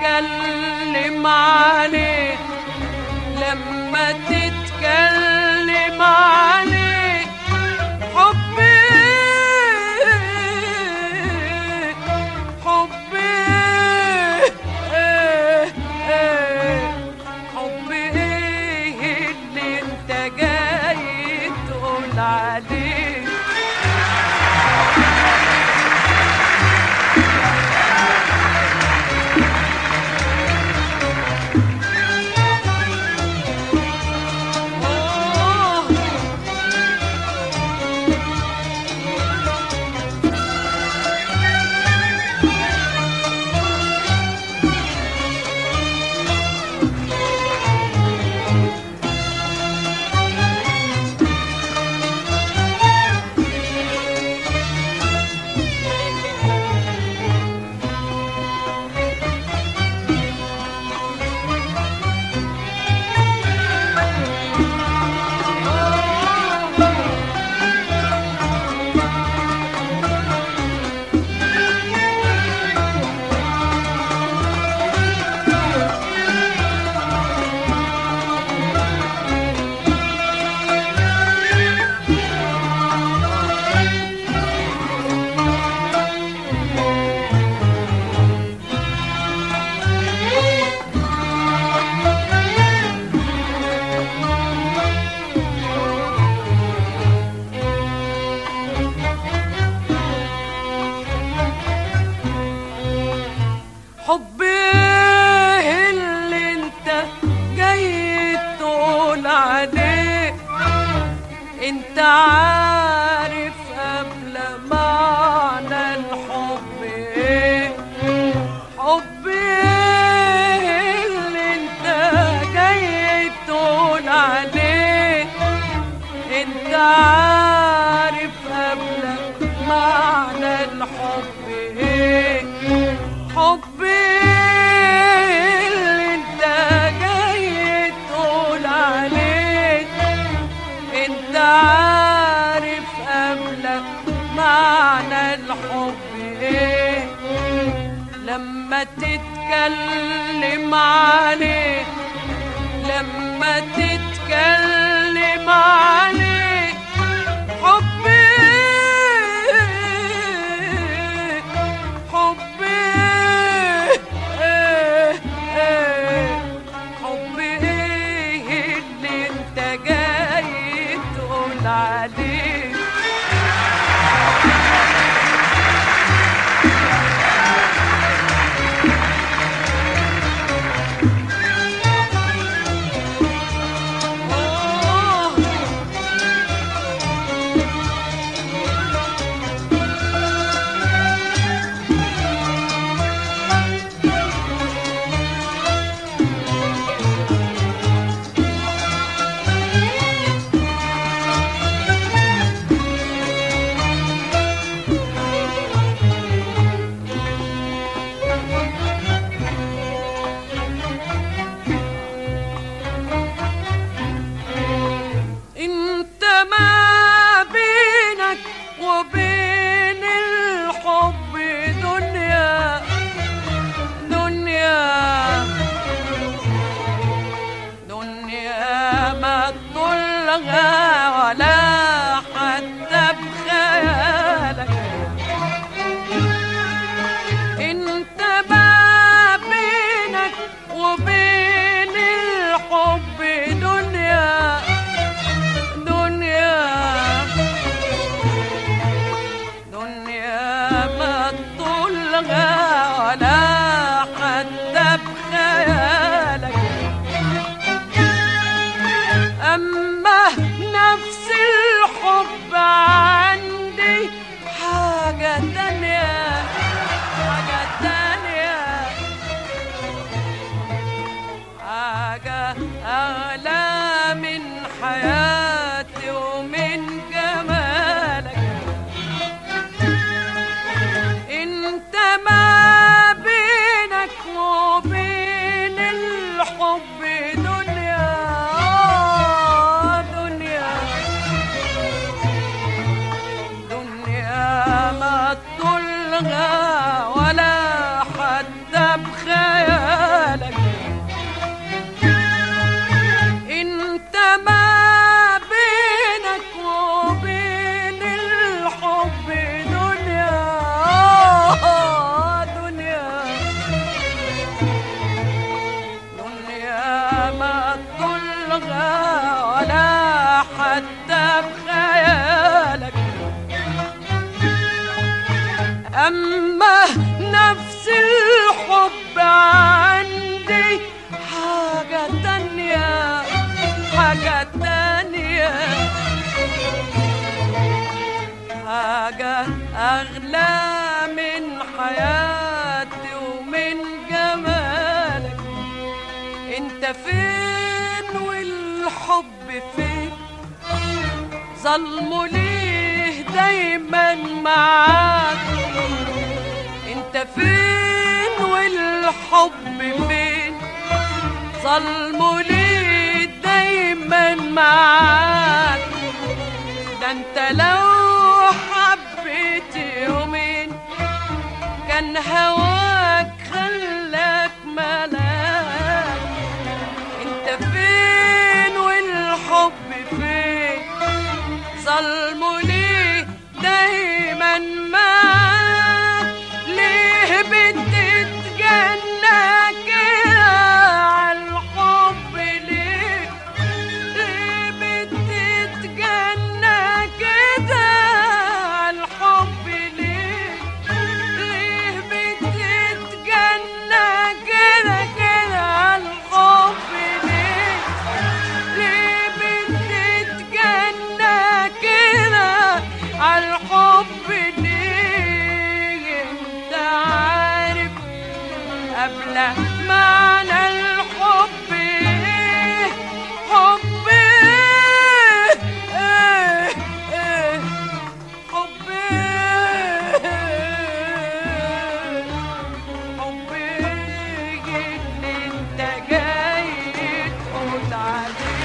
تتكلم عليه، لما تتكلم عليه حبي حبي حبي اللي انت جاي تقول عليه. حبي اللي انت جاي تقول عليه، انت عارف قبل معنى الحب ايه. حبي اللي انت جاي تقول عليه، انت عارف قبل معنى الحب ايه. حبي اللي انت جاي تقول عليه، انت عارف قبلك معنى الحب ايه. لما تتكلم عليه، لما تتكلم عليه حبي حبي حبي اللي انت جاي تقول عليه. وبين الحب دنيا دنيا دنيا ما تطلها ولا حتى بخيالك. انت ما بينك وبين الحب دنيا دنيا ما تطلها ولا حتى بخيالك. أما نفس الحب عندي حاجة تانية، حاجة تانية، حاجة أغلى من حياتي ومن جمالك. انت ما بينك وبين الحب دنيا دنيا دنيا ما تطلها ولا حتى بخيال. أما نفس الحب عندي حاجة تانية، حاجة تانية، حاجة أغلى من حياتي ومن جمالك. انت فين والحب فين؟ ظلمه ليه دايما معاك؟ انت فين والحب فين؟ ظلمه ليه دايما معاك؟ ده انت لو حبيت يومين كان هواك خلاك ملاك. انت فين والحب فين؟ ظلمه ليه دايما معاك؟ ليه بتتجنى كده عالحب؟ ليه ليه بتتجنى كده عالحب؟ ليه ليه بتتجنى كده كده عالحب؟ ليه ليه بتتجنى كده عالحب؟ ليه انت عارف قبل معنى الحب ايه؟ حب ايه؟ ايه ايه حب ايه؟ حب ايه اللي انت جاي تقول عليه؟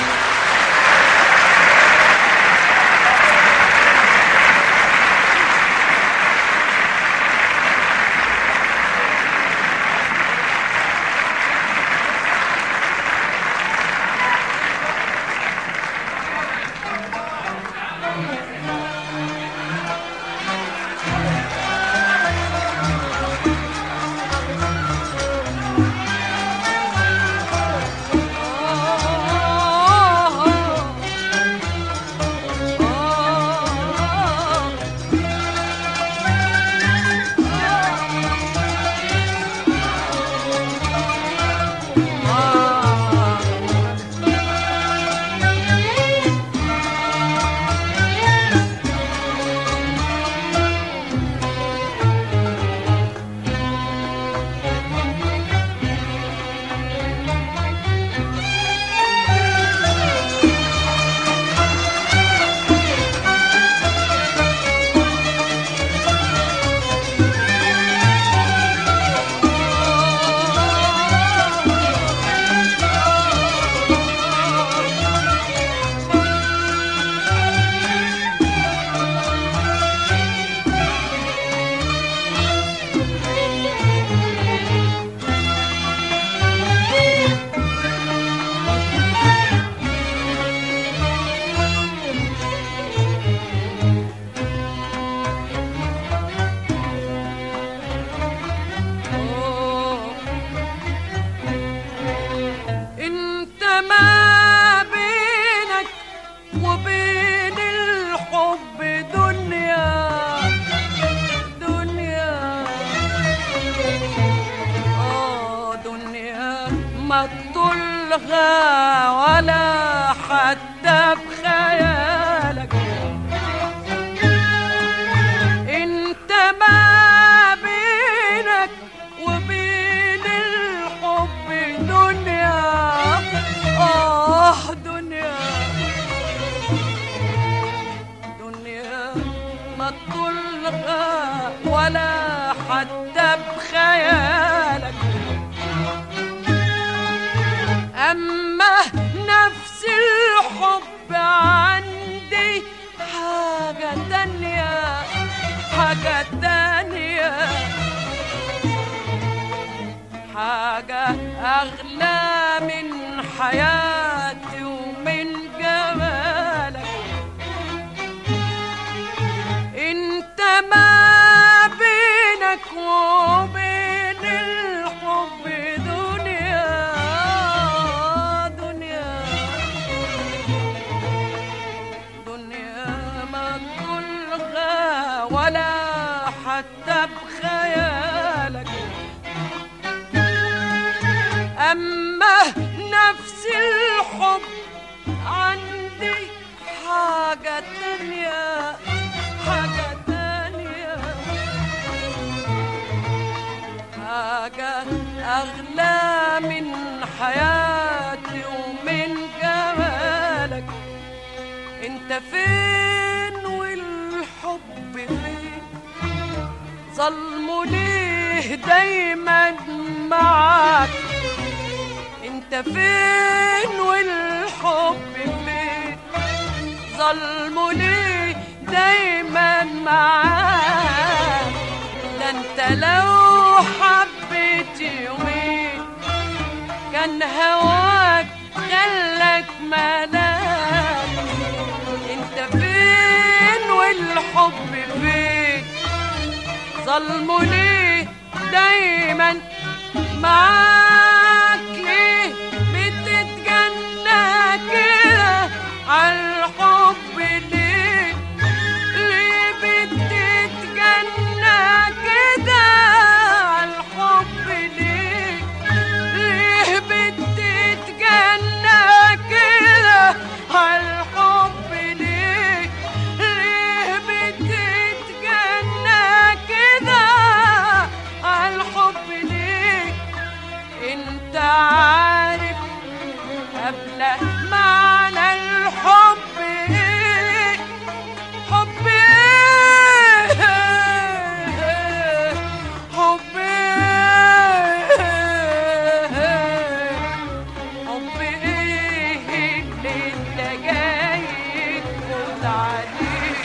ولا حتى بخيالك. انت ما بينك وبين الحب دنيا، دنيا دنيا ما تطلها ولا حتى بخيالك. أما نفس الحب عندي حاجة تانية، حاجة تانية، حاجة أغلى من حياتي ومن جمالك. انت ما بينك وبين الحب دنيا، دنيا دنيا ما تطلها ولا حتى بخيالك. أما نفس الحب عندي حاجة تانية، حاجة تانية، حاجة أغلى من حياتي ومن جمالك. انت فين والحب فين؟ ظلمه ليه دايما معاك؟ انت فين والحب فين؟ ظلمه ليه دايما معاك؟ ده انت لو حبيت يومين كان هواك خلك ملاك. انت فين والحب فين؟ ظلمه ليه دايما معاك؟ ليه بتتجنى كده عالحب؟ ليه ليه بتتجنى كده عالحب؟ ليه ليه بتتجنى كده عالحب؟ ليه ليه بتتجنى كده عالحب؟ ليه انت عارف قبل معنى الحب ايه؟ حب ايه؟ حب ايه؟ حب ايه اللي انت جاي تقول عليه؟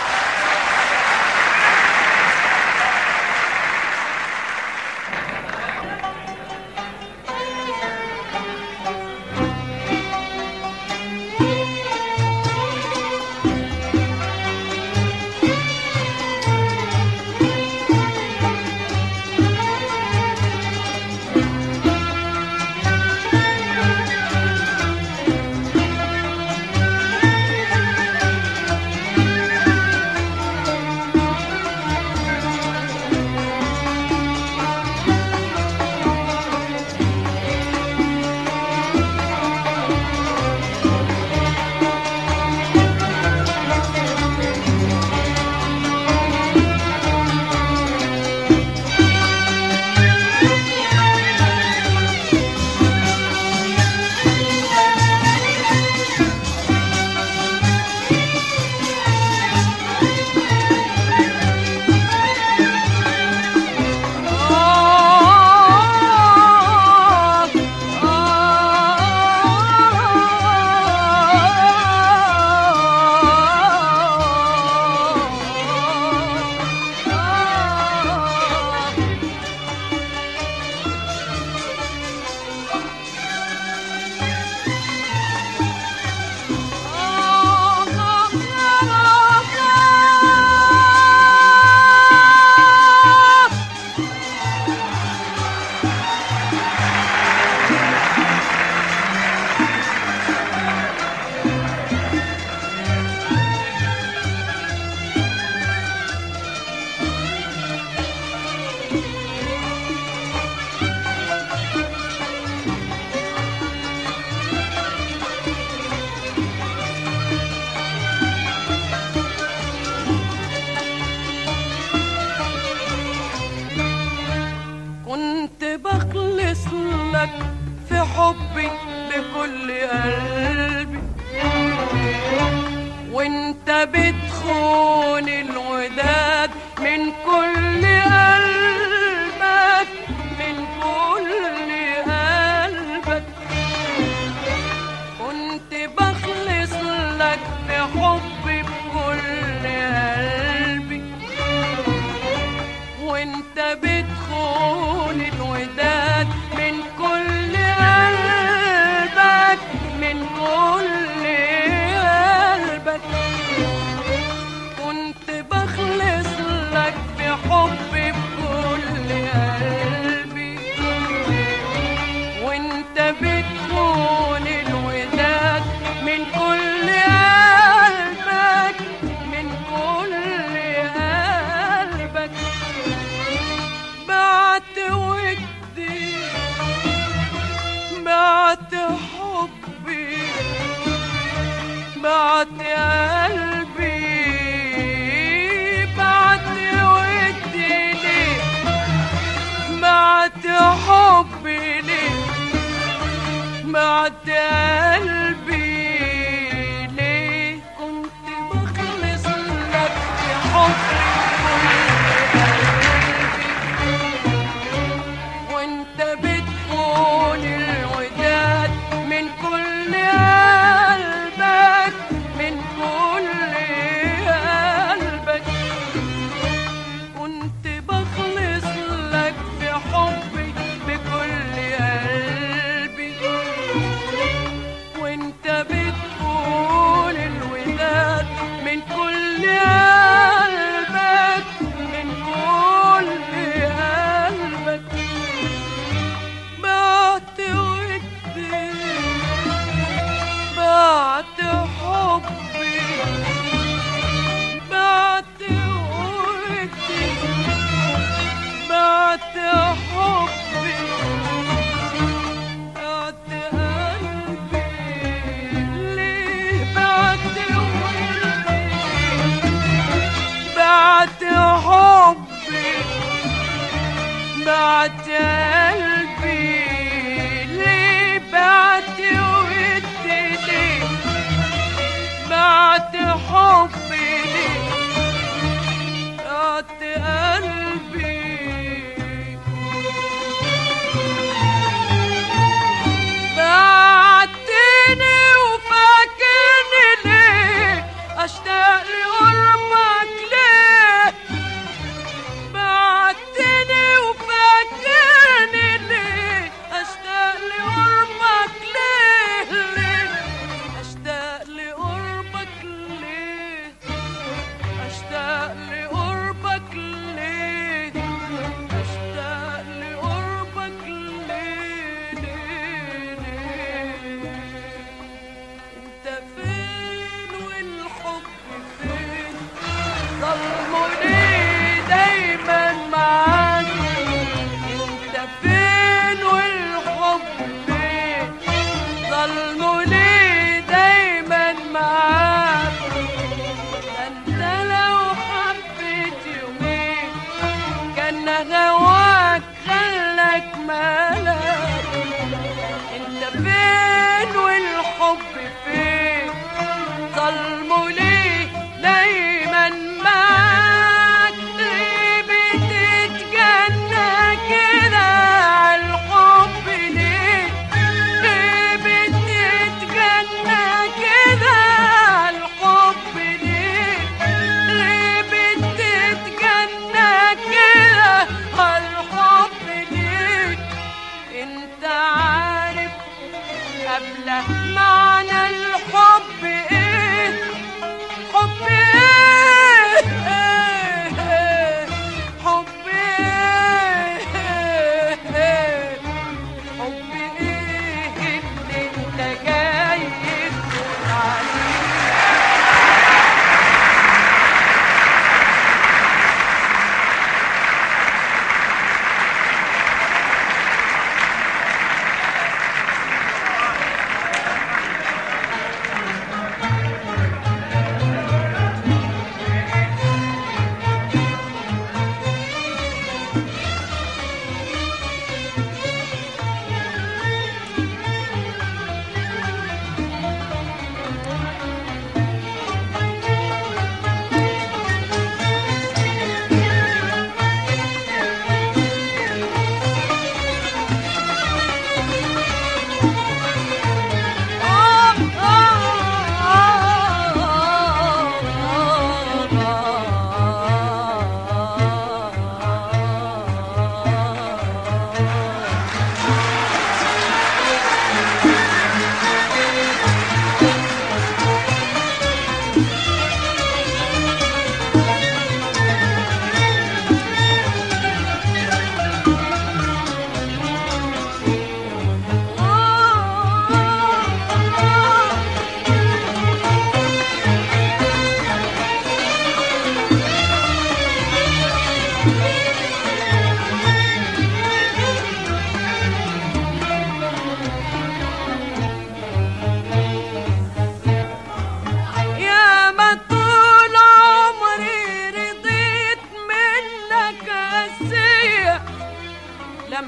لك في حبي بكل قلبي، وانت بتخون الوداد من كل قلبك، من كل قلبك. كنت بخلص لك في حبي بكل قلبي، وانت بتخون الوداد من كل قلبك، من كل قلبك. كنت بخلص لك بحبي بكل قلبي، وانت بتخون الوداد من كل قلبك، من كل قلبك. بعت قلبي بعت ودي ليه بعت حبي ليه بعت قلبي ليه كنت بخلص لك في حبي وانت بتكون الوداد من كل قلبك من كل قلبك كنت بخلص لك في حبي بكل قلبي وانت بتكون الوداد من كل قلبك من كل قلبك بعت ودي بعت حبي بعت ودي بعت حبي بعت قلبي ليه بعت ودي بعت حبي بعت قلبي ليه بعت ودي ليه بعت حبي ليه بعت قلبي بعتني وفاكرني ليه اشتاق لقربك ليه بعتني وفاكرني ليه اشتاق لقربك ليه ليه اشتاق لقربك ليه اشتاق لقربك ليه اشتاق لقربك ليه ليه انت فين والحب فين ظلموا ليه دايما معاك انت فين والحب فين ظلموا ليه دايما معاك انت لو حبيت يومين كان هواك خلك مالك انت فين والحب فين ظلموا ليه دايما معاك ليه بتتجنى كده عالحب ليه ليه بتتجنى كده عالحب ليه ليه بتتجنى كده عالحب ليه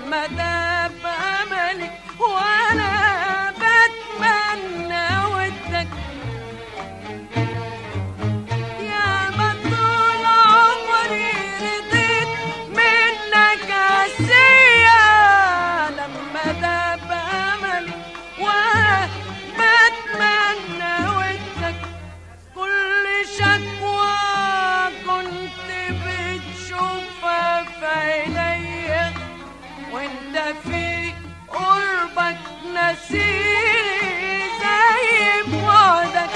لما داب أملي وأنا بتمنى ودك. يا ما طول عمري رضيت منك عسية، لما داب أملي وأنا بتمنى ودك. كل شكوى كنت بتشوفها في عينيا، وانت في قربك نسيني زي بعدك.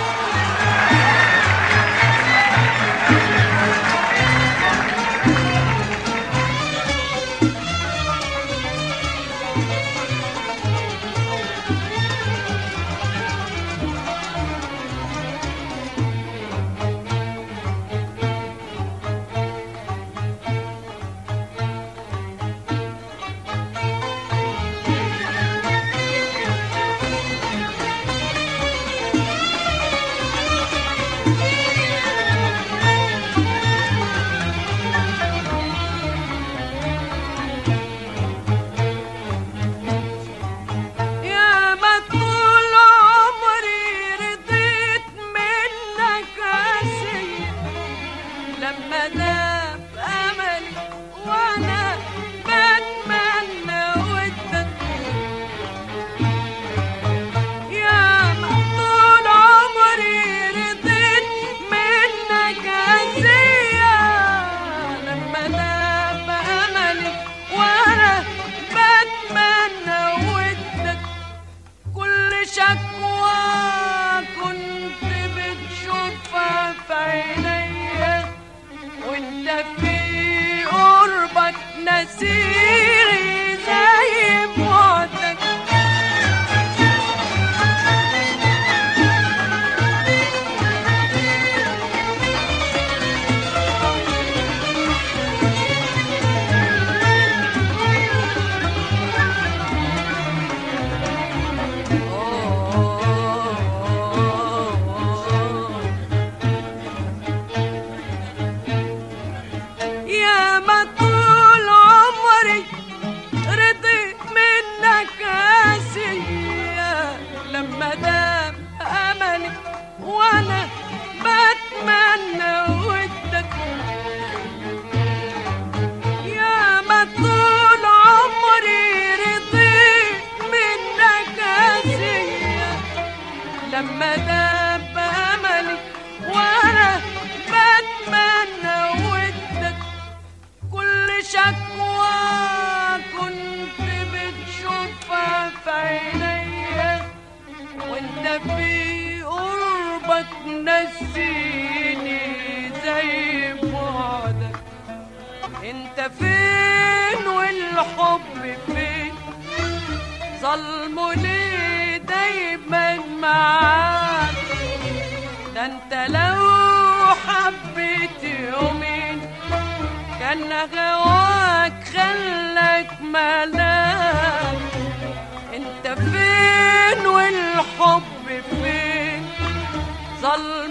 لما داب أملي وأنا بتمنى ودك. يا ما طول عمري رضيت منك عزية، لما داب أملي وأنا بتمنى ودك. كل شكوى كنت بتشوفها في عينيا، وانت في قربك نسيري زي بعدك. يا ما طول عمري رضيت منك عسية، لما دام أملي وأنا بتمنى ودك. يا ما طول عمري رضيت منك عسية، لما دام أملي وأنا بتمنى ودك. كل شكوى كنت بتشوفها في عينيا، وانت في قربك نسيني زي بعدك. انت فين والحب فين؟ ظلمني دايما معاك. ده انت لو حبيت يومين كان غواك خلك ملاك. انت فين والحب فين؟ ظل